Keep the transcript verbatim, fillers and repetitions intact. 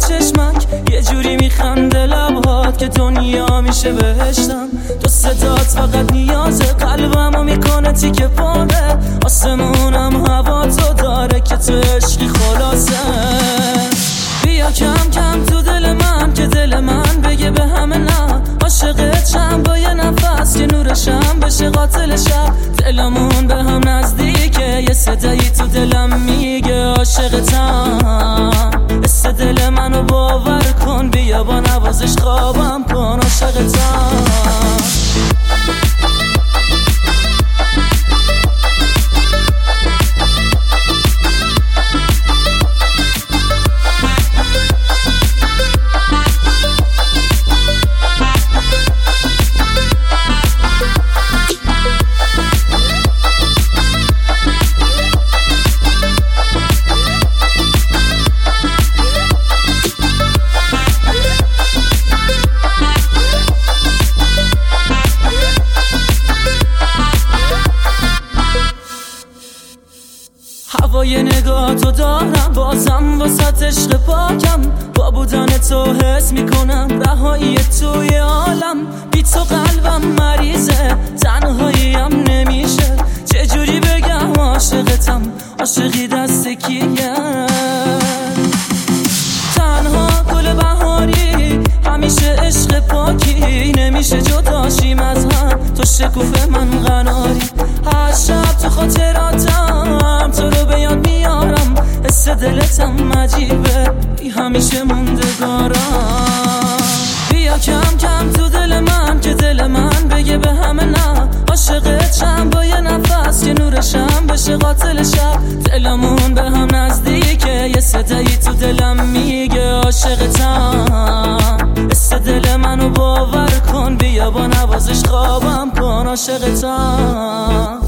چشمک یه جوری میخنده لبهات که دنیا میشه بهشتم. تو صدات فقط نیاز قلبمو میکنه تیکه پاره، آسمونم هوا تو داره که تو عشقی خلاصه. بیا کم کم تو دل من که دل من بگه به همه نه، عاشقت شم با یه نفس که نورشم بشه قاتل شب. دلمون به هم نزدیکه، یه صدایی تو دلم میگه عاشقتم. حس دل منو باور کن، بیا با نوازش خوابم کن عاشقتم. هوای نگاه تو دارم بازم واسه عشق پاکم، با بودن تو حس میکنم رهایی توی عالم. بی تو قلبم مریضه، تنهاییم نمیشه، چجوری بگم عاشقتم، عاشقی دست کیه. تنها گل بهاری همیشه عشق پاکی، نمیشه جداشیم از هم، تو شکوفه من قناری. هر شب تو خاطراتم تو رو به یاد میارم، حس دلتم عجیبه ای همیشه موندگارم. بیا کم کم تو دل من که دل من بگه به همه نه، عاشقت شم با یه نفس که نورشم بشه قاتل شب. دلمون به هم نزدیکه، یه صدایی تو دلم میگه عاشقتم. حس دل منو باور کن، بیا با نوازش خوابم کن عاشقتم.